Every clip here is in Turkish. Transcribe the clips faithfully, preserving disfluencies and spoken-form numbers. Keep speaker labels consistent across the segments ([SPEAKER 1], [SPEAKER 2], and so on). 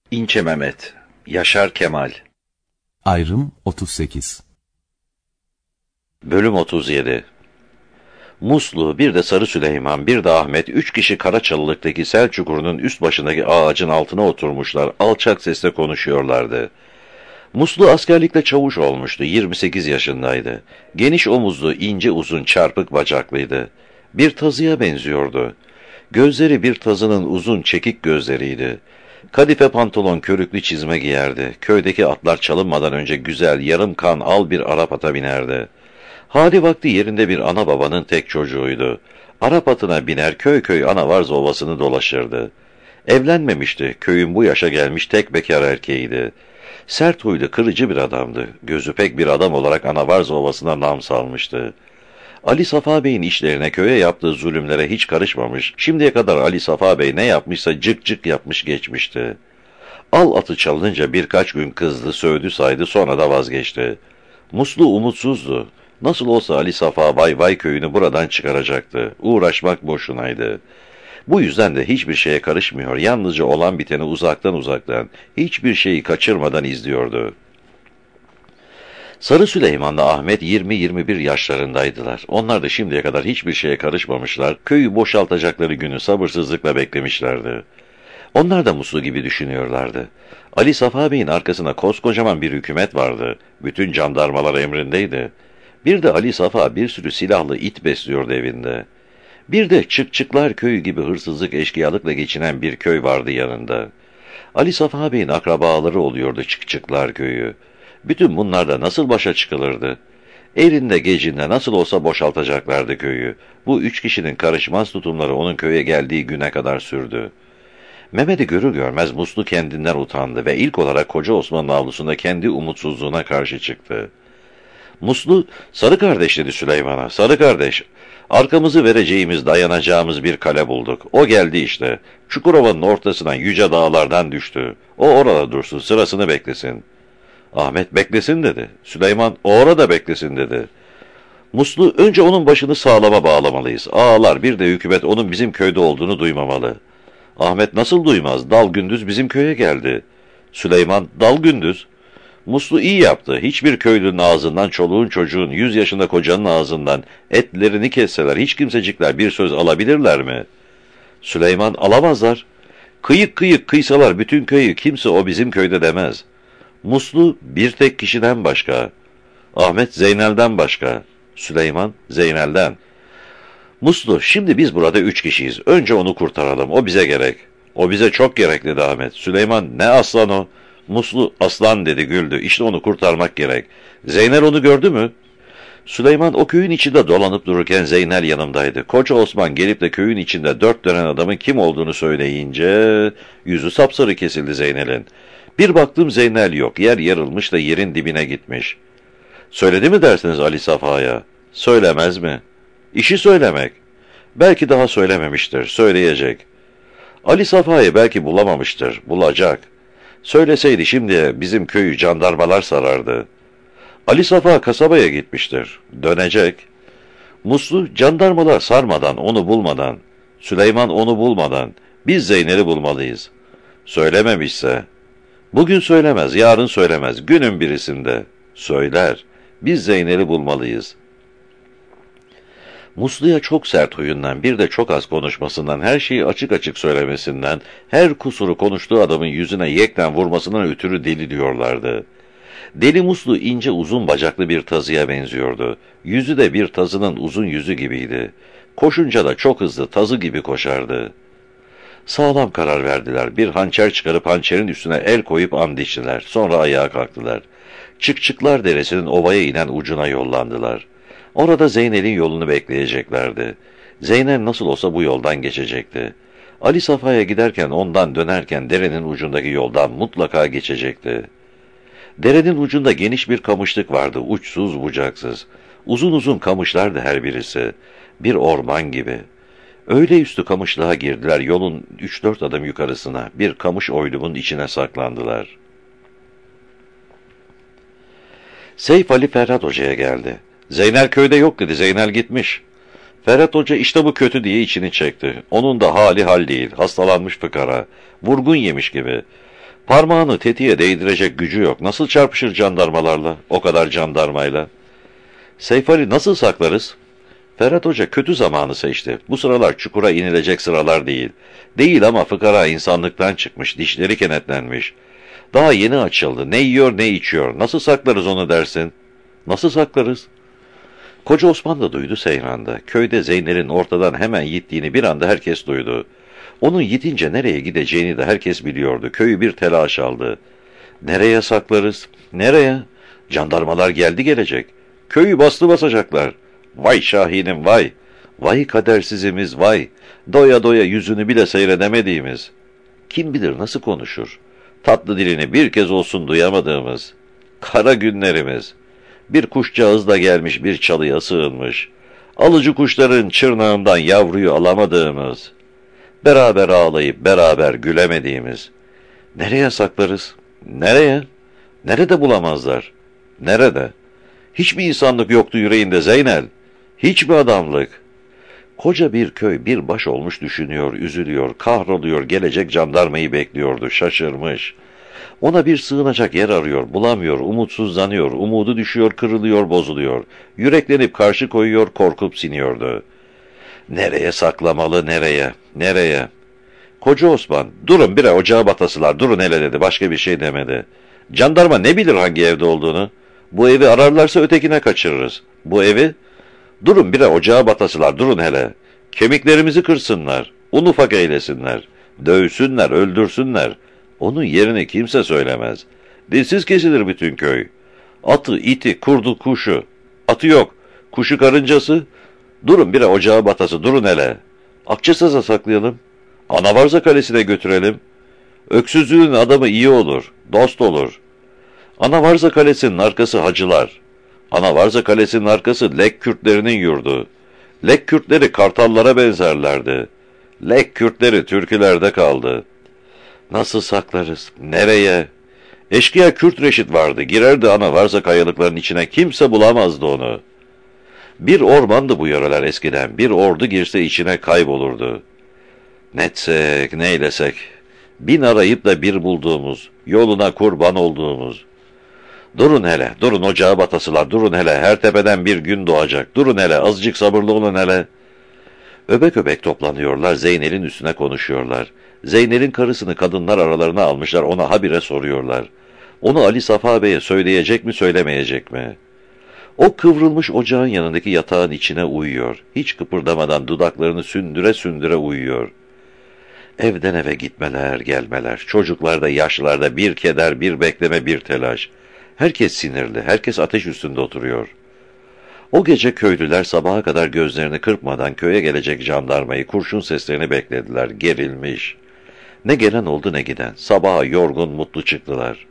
[SPEAKER 1] İnce Mehmet, Yaşar Kemal.
[SPEAKER 2] Ayrım otuz sekiz.
[SPEAKER 1] Bölüm otuz yedi. Muslu, bir de Sarı Süleyman, bir de Ahmet, üç kişi Karaçalılık'taki sel çukurunun üst başındaki ağacın altına oturmuşlar, alçak sesle konuşuyorlardı. Muslu askerlikte çavuş olmuştu, yirmi sekiz yaşındaydı. Geniş omuzlu, ince uzun, çarpık bacaklıydı. Bir tazıya benziyordu. Gözleri bir tazının uzun, çekik gözleriydi. Kadife pantolon, körüklü çizme giyerdi. Köydeki atlar çalınmadan önce güzel, yarım kan, al bir Arap ata binerdi. Hali vakti yerinde bir ana babanın tek çocuğuydu. Arap atına biner, köy köy Anavarz Ovası'nı dolaşırdı. Evlenmemişti, köyün bu yaşa gelmiş tek bekar erkeğiydi. Sert huylu, kırıcı bir adamdı. Gözü pek bir adam olarak Anavarz Ovası'na nam salmıştı. Ali Safa Bey'in işlerine, köye yaptığı zulümlere hiç karışmamış, şimdiye kadar Ali Safa Bey ne yapmışsa cık cık yapmış geçmişti. Al atı çalınınca birkaç gün kızdı, sövdü saydı, sonra da vazgeçti. Muslu umutsuzdu. Nasıl olsa Ali Safa Bay Bay köyünü buradan çıkaracaktı. Uğraşmak boşunaydı. Bu yüzden de hiçbir şeye karışmıyor, yalnızca olan biteni uzaktan uzaktan, hiçbir şeyi kaçırmadan izliyordu. Sarı Süleyman'la Ahmet yirmi yirmi bir yaşlarındaydılar. Onlar da şimdiye kadar hiçbir şeye karışmamışlar, köyü boşaltacakları günü sabırsızlıkla beklemişlerdi. Onlar da Muslu gibi düşünüyorlardı. Ali Safa Bey'in arkasında koskocaman bir hükümet vardı. Bütün jandarmalar emrindeydi. Bir de Ali Safa bir sürü silahlı it besliyordu evinde. Bir de Çıkçıklar köyü gibi hırsızlık, eşkıyalıkla geçinen bir köy vardı yanında. Ali Safa Bey'in akrabaları oluyordu Çıkçıklar köyü. Bütün bunlarla nasıl başa çıkılırdı? Elinde gecinde nasıl olsa boşaltacaklardı köyü. Bu üç kişinin karışmaz tutumları onun köye geldiği güne kadar sürdü. Mehmet'i görür görmez Muslu kendinden utandı ve ilk olarak Koca Osman'ın avlusunda kendi umutsuzluğuna karşı çıktı. Muslu, "Sarı kardeş," dedi Süleyman'a, "sarı kardeş, arkamızı vereceğimiz, dayanacağımız bir kale bulduk. O geldi işte. Çukurova'nın ortasından, yüce dağlardan düştü. O orada dursun, sırasını beklesin." Ahmet, "Beklesin," dedi. Süleyman, "O orada beklesin," dedi. Muslu, "Önce onun başını sağlama bağlamalıyız. Ağalar, bir de hükümet onun bizim köyde olduğunu duymamalı." Ahmet, "Nasıl duymaz? Dal gündüz bizim köye geldi." Süleyman, "Dal gündüz?" Muslu iyi yaptı. Hiçbir köylünün ağzından, çoluğun çocuğun, yüz yaşında kocanın ağzından etlerini kesseler hiç kimsecikler bir söz alabilirler mi? Süleyman, "Alamazlar. Kıyık kıyık kıysalar bütün köyü kimse o bizim köyde demez." Muslu, "Bir tek kişiden başka." Ahmet, "Zeynel'den başka." Süleyman, "Zeynel'den." Muslu, "Şimdi biz burada üç kişiyiz. Önce onu kurtaralım. O bize gerek." "O bize çok gerek," dedi Ahmet. Süleyman, "Ne aslan o?" Muslu, "Aslan," dedi, güldü. "İşte onu kurtarmak gerek. Zeynel onu gördü mü?" Süleyman, "O köyün içinde dolanıp dururken Zeynel yanımdaydı. Koca Osman gelip de köyün içinde dört dönen adamın kim olduğunu söyleyince yüzü sapsarı kesildi Zeynel'in. Bir baktım Zeynel yok. Yer yarılmış da yerin dibine gitmiş." "Söyledi mi dersiniz Ali Safa'ya?" "Söylemez mi? İşi söylemek. Belki daha söylememiştir. Söyleyecek. Ali Safa'yı belki bulamamıştır. Bulacak. Söyleseydi şimdi bizim köyü jandarmalar sarardı. Ali Safa kasabaya gitmiştir. Dönecek." Muslu, "Jandarmalar sarmadan, onu bulmadan, Süleyman onu bulmadan, biz Zeynel'i bulmalıyız." "Söylememişse?" "Bugün söylemez, yarın söylemez, günün birisinde söyler. Biz Zeynel'i bulmalıyız." Muslu'ya çok sert huyundan, bir de çok az konuşmasından, her şeyi açık açık söylemesinden, her kusuru konuştuğu adamın yüzüne yekten vurmasından ötürü deli diyorlardı. Deli Muslu ince uzun bacaklı bir tazıya benziyordu. Yüzü de bir tazının uzun yüzü gibiydi. Koşunca da çok hızlı, tazı gibi koşardı. Sağlam karar verdiler. Bir hançer çıkarıp hançerin üstüne el koyup and içtiler. Sonra ayağa kalktılar. Çıkçıklar Deresi'nin ovaya inen ucuna yollandılar. Orada Zeynel'in yolunu bekleyeceklerdi. Zeynel nasıl olsa bu yoldan geçecekti. Ali Safa'ya giderken, ondan dönerken derenin ucundaki yoldan mutlaka geçecekti. Derenin ucunda geniş bir kamışlık vardı, uçsuz bucaksız. Uzun uzun kamışlardı her birisi. Bir orman gibi. Öyle üstü kamışlığa girdiler, yolun üç dört adım yukarısına, bir kamış oylumun içine saklandılar. Seyf Ali Ferhat Hoca'ya geldi. "Zeynel köyde yok," dedi. "Zeynel gitmiş." Ferhat Hoca işte bu kötü diye içini çekti. Onun da hali hal değil, hastalanmış fıkara, vurgun yemiş gibi. Parmağını tetiğe değdirecek gücü yok. Nasıl çarpışır jandarmalarla, o kadar jandarmayla? Seyf Ali nasıl saklarız? Ferhat Hoca kötü zamanı seçti. Bu sıralar çukura inilecek sıralar değil. Değil ama fıkara insanlıktan çıkmış, dişleri kenetlenmiş. Daha yeni açıldı. Ne yiyor ne içiyor. Nasıl saklarız onu dersin? Nasıl saklarız? Koca Osman da duydu Seyran'da. Köyde Zeynel'in ortadan hemen gittiğini bir anda herkes duydu. Onun yitince nereye gideceğini de herkes biliyordu. Köyü bir telaş aldı. Nereye saklarız? Nereye? Jandarmalar geldi gelecek. Köyü bastı basacaklar. Vay Şahin'im vay. Vay kadersizimiz vay. Doya doya yüzünü bile seyredemediğimiz. Kim bilir nasıl konuşur. Tatlı dilini bir kez olsun duyamadığımız. Kara günlerimiz. Bir kuşcağız da gelmiş bir çalıya sığınmış. Alıcı kuşların çırnağından yavruyu alamadığımız. Beraber ağlayıp beraber gülemediğimiz. Nereye saklarız? Nereye? Nerede bulamazlar? Nerede? Hiç mi insanlık yoktu yüreğinde Zeynel? Hiç mi adamlık? Koca bir köy bir baş olmuş düşünüyor, üzülüyor, kahroluyor, gelecek jandarmayı bekliyordu, şaşırmış. Ona bir sığınacak yer arıyor, bulamıyor, umutsuzlanıyor, umudu düşüyor, kırılıyor, bozuluyor. Yüreklenip karşı koyuyor, korkup siniyordu. Nereye saklamalı, nereye, nereye? Koca Osman, durun bire ocağa batasılar, durun hele dedi, başka bir şey demedi. Jandarma ne bilir hangi evde olduğunu? Bu evi ararlarsa ötekine kaçırırız. Bu evi? Durun bire ocağa batasılar, durun hele. Kemiklerimizi kırsınlar, un ufak eylesinler, dövsünler, öldürsünler. Onun yerini kimse söylemez. Dilsiz kesilir bütün köy. Atı, iti, kurdu, kuşu. Atı yok, kuşu karıncası. Durun bire ocağa batası, durun hele. Akçasaz'a saklayalım. Anavarza Kalesi'ne götürelim. Öksüzlüğün adamı iyi olur, dost olur. Anavarza Kalesi'nin arkası hacılar. Anavarza Kalesi'nin arkası Lek Kürtlerinin yurdu. Lek Kürtleri kartallara benzerlerdi. Lek Kürtleri türkülerde kaldı. Nasıl saklarız? Nereye? Eşkıya Kürt Reşit vardı. Girerdi Anavarza kayalıkların içine. Kimse bulamazdı onu. Bir ormandı bu yöreler eskiden. Bir ordu girse içine kaybolurdu. Netsek, neylesek. Bin arayıp da bir bulduğumuz, yoluna kurban olduğumuz. Durun hele, durun ocağa batasılar, durun hele, her tepeden bir gün doğacak. Durun hele, azıcık sabırlı olun hele. Öbek öbek toplanıyorlar, Zeynel'in üstüne konuşuyorlar. Zeynel'in karısını kadınlar aralarına almışlar, ona habire soruyorlar. Onu Ali Safa Bey'e söyleyecek mi, söylemeyecek mi? O kıvrılmış ocağın yanındaki yatağın içine uyuyor. Hiç kıpırdamadan dudaklarını sündüre sündüre uyuyor. Evden eve gitmeler, gelmeler, çocuklarda, yaşlılarda bir keder, bir bekleme, bir telaş. Herkes sinirli, herkes ateş üstünde oturuyor. O gece köylüler sabaha kadar gözlerini kırpmadan köye gelecek jandarmayı, kurşun seslerini beklediler, gerilmiş. Ne gelen oldu ne giden, sabaha yorgun, mutlu çıktılar.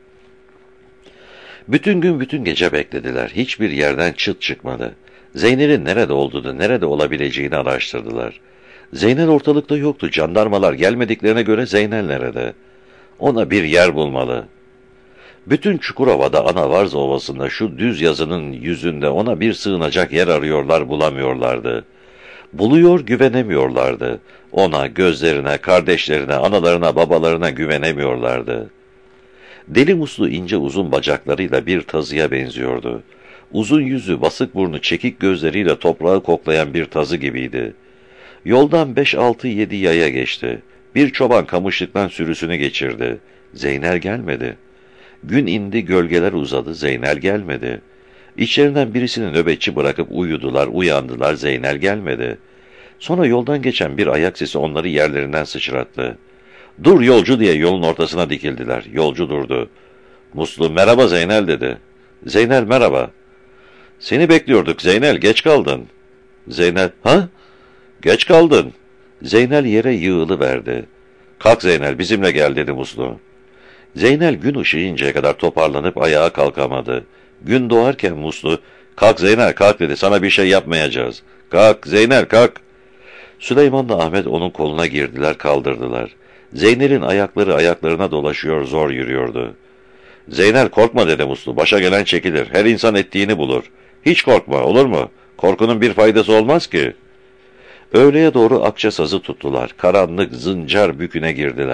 [SPEAKER 1] Bütün gün bütün gece beklediler, hiçbir yerden çıt çıkmadı. Zeynel'in nerede olduğunu, nerede olabileceğini araştırdılar. Zeynel ortalıkta yoktu, jandarmalar gelmediklerine göre Zeynel nerede? Ona bir yer bulmalı. Bütün Çukurova'da, Anavarza Ovası'nda, şu düz yazının yüzünde ona bir sığınacak yer arıyorlar, bulamıyorlardı. Buluyor, güvenemiyorlardı. Ona, gözlerine, kardeşlerine, analarına, babalarına güvenemiyorlardı. Deli muslu ince uzun bacaklarıyla bir tazıya benziyordu. Uzun yüzü, basık burnu, çekik gözleriyle toprağı koklayan bir tazı gibiydi. Yoldan beş altı yedi yaya geçti. Bir çoban kamışlıktan sürüsünü geçirdi. Zeynel gelmedi. Gün indi, gölgeler uzadı, Zeynel gelmedi. İçlerinden birisini nöbetçi bırakıp uyudular, uyandılar, Zeynel gelmedi. Sonra yoldan geçen bir ayak sesi onları yerlerinden sıçrattı. "Dur yolcu!" diye yolun ortasına dikildiler. Yolcu durdu. Muslu, "Merhaba Zeynel" dedi. Zeynel, "Merhaba." "Seni bekliyorduk Zeynel, geç kaldın." Zeynel, "Ha? Geç kaldın." Zeynel yere yığılıverdi. "Kalk Zeynel, bizimle gel" dedi Muslu. Zeynel gün ışıyıncaya kadar toparlanıp ayağa kalkamadı. Gün doğarken Muslu, "Kalk Zeynel, kalk" dedi, "sana bir şey yapmayacağız. Kalk Zeynel, kalk." Süleyman'la Ahmet onun koluna girdiler, kaldırdılar. Zeynel'in ayakları ayaklarına dolaşıyor, zor yürüyordu. "Zeynel, korkma" dedi Muslu, "başa gelen çekilir, her insan ettiğini bulur. Hiç korkma, olur mu? Korkunun bir faydası olmaz ki." Öğleye doğru Akçasaz'ı tuttular. Karanlık, zıncar büküne girdiler.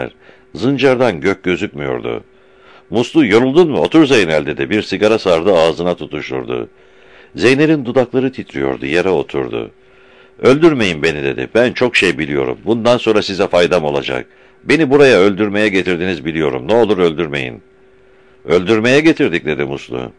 [SPEAKER 1] Zıncardan gök gözükmüyordu. Muslu, yoruldun mu? Otur Zeynel dedi. Bir sigara sardı, ağzına tutuşturdu. Zeynel'in dudakları titriyordu, yere oturdu. Öldürmeyin beni dedi. Ben çok şey biliyorum. Bundan sonra size faydam olacak. Beni buraya öldürmeye getirdiniz biliyorum. Ne olur öldürmeyin. Öldürmeye getirdik dedi Muslu.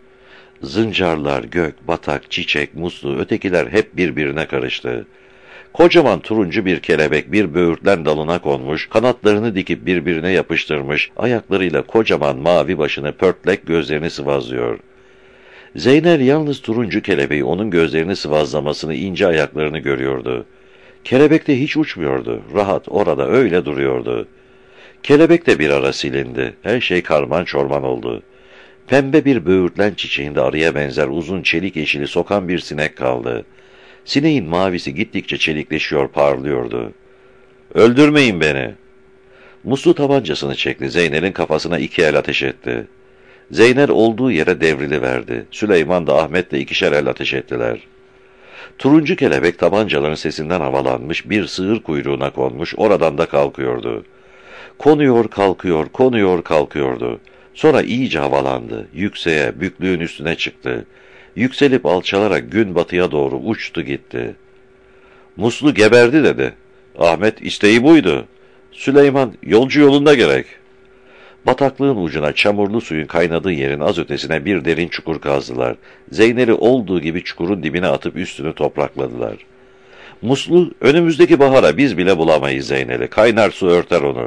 [SPEAKER 1] Zıncarlar, gök, batak, çiçek, muslu, ötekiler hep birbirine karıştı. Kocaman turuncu bir kelebek bir böğürtlen dalına konmuş, kanatlarını dikip birbirine yapıştırmış, ayaklarıyla kocaman mavi başını pörtlek gözlerini sıvazlıyor. Zeynel yalnız turuncu kelebeği onun gözlerini sıvazlamasını, ince ayaklarını görüyordu. Kelebek de hiç uçmuyordu, rahat orada öyle duruyordu. Kelebek de bir ara silindi, her şey karman çorman oldu. Pembe bir böğürtlen çiçeğinde arıya benzer uzun çelik yeşili sokan bir sinek kaldı. Sineğin mavisi gittikçe çelikleşiyor, parlıyordu. Öldürmeyin beni. Muslu tabancasını çekti, Zeynel'in kafasına iki el ateş etti. Zeynel olduğu yere devriliverdi. Süleyman da Ahmet de ikişer el ateş ettiler. Turuncu kelebek tabancaların sesinden havalanmış, bir sığır kuyruğuna konmuş, oradan da kalkıyordu. Konuyor, kalkıyor, konuyor, kalkıyordu. Sonra iyice havalandı, yükseğe, büklüğün üstüne çıktı. Yükselip alçalarak gün batıya doğru uçtu gitti. Muslu geberdi dedi. Ahmet isteği buydu. Süleyman yolcu yolunda gerek. Bataklığın ucuna çamurlu suyun kaynadığı yerin az ötesine bir derin çukur kazdılar. Zeynel'i olduğu gibi çukurun dibine atıp üstünü toprakladılar. Muslu, önümüzdeki bahara biz bile bulamayız Zeynel'i. Kaynar su örter onu.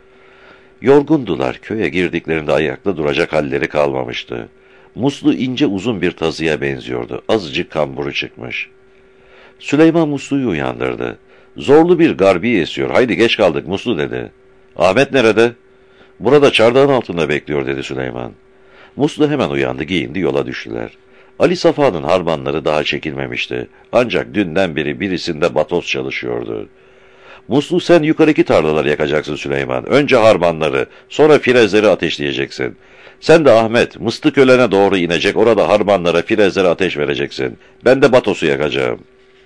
[SPEAKER 1] Yorgundular, köye girdiklerinde ayakta duracak halleri kalmamıştı. Muslu ince uzun bir tazıya benziyordu, azıcık kamburu çıkmış. Süleyman Muslu'yu uyandırdı. Zorlu bir garbi esiyor, haydi geç kaldık Muslu dedi. Ahmet nerede? Burada çardağın altında bekliyor dedi Süleyman. Muslu hemen uyandı, giyindi, yola düştüler. Ali Safa'nın harmanları daha çekilmemişti. Ancak dünden beri birisinde batoz çalışıyordu. Muslu sen yukarıki tarlaları yakacaksın Süleyman. Önce harmanları, sonra firezleri ateşleyeceksin. Sen de Ahmet, Mıstıkölen'e doğru inecek, orada harmanlara, firezlere ateş vereceksin. Ben de batosu yakacağım.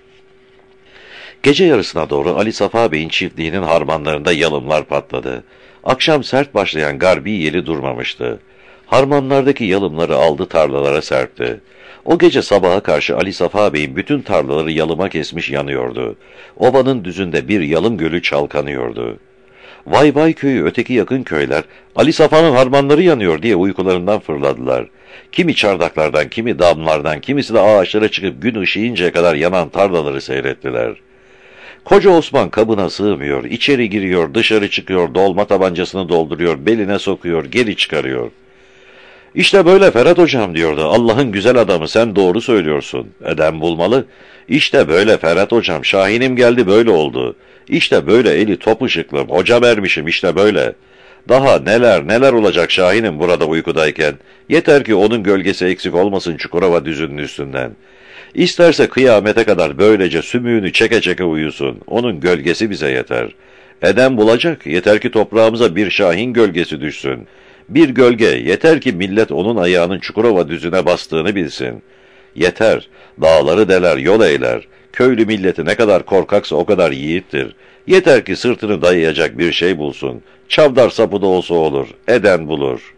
[SPEAKER 1] Gece yarısına doğru Ali Safa Bey'in çiftliğinin harmanlarında yalımlar patladı. Akşam sert başlayan garbi yeli durmamıştı. Harmanlardaki yalımları aldı tarlalara serpti. O gece sabaha karşı Ali Safa Bey'in bütün tarlaları yalıma kesmiş yanıyordu. Ovanın düzünde bir yalım gölü çalkanıyordu. Vay vay köyü öteki yakın köyler Ali Safa'nın harmanları yanıyor diye uykularından fırladılar. Kimi çardaklardan, kimi damlardan, kimisi de ağaçlara çıkıp gün ışıyıncaya kadar yanan tarlaları seyrettiler. Koca Osman kabına sığmıyor, içeri giriyor, dışarı çıkıyor, dolma tabancasını dolduruyor, beline sokuyor, geri çıkarıyor. İşte böyle Ferhat hocam diyordu. Allah'ın güzel adamı sen doğru söylüyorsun. Eden bulmalı. İşte böyle Ferhat hocam. Şahinim geldi böyle oldu. İşte böyle eli top ışıklım. Hoca vermişim işte böyle. Daha neler neler olacak Şahinim burada uykudayken. Yeter ki onun gölgesi eksik olmasın Çukurova düzünün üstünden. İsterse kıyamete kadar böylece sümüğünü çeke çeke uyusun. Onun gölgesi bize yeter. Eden bulacak. Yeter ki toprağımıza bir Şahin gölgesi düşsün. Bir gölge, yeter ki millet onun ayağının Çukurova düzüne bastığını bilsin. Yeter, dağları deler, yol eyler. Köylü milleti ne kadar korkaksa o kadar yiğittir. Yeter ki sırtını dayayacak bir şey bulsun. Çavdar sapı da olsa olur, eden bulur.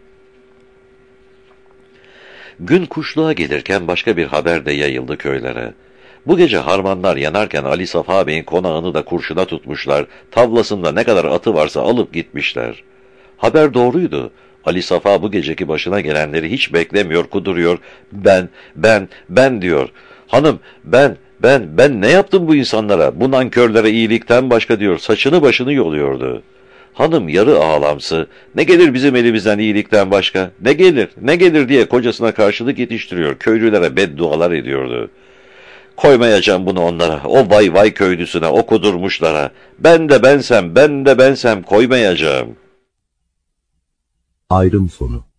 [SPEAKER 1] Gün kuşluğa gelirken başka bir haber de yayıldı köylere. Bu gece harmanlar yanarken Ali Safa Bey'in konağını da kurşuna tutmuşlar, tavlasında ne kadar atı varsa alıp gitmişler. Haber doğruydu. Ali Safa bu geceki başına gelenleri hiç beklemiyor, kuduruyor. Ben, ben, ben diyor. Hanım, ben, ben, ben ne yaptım bu insanlara? Bu nankörlere iyilikten başka diyor. Saçını başını yoluyordu. Hanım yarı ağlamsı. Ne gelir bizim elimizden iyilikten başka? Ne gelir, ne gelir diye kocasına karşılık yetiştiriyor. Köylülere beddualar ediyordu. Koymayacağım bunu onlara. O vay vay köylüsüne, o kudurmuşlara. Ben de bensem, ben de bensem koymayacağım.
[SPEAKER 2] Ayrım sonu.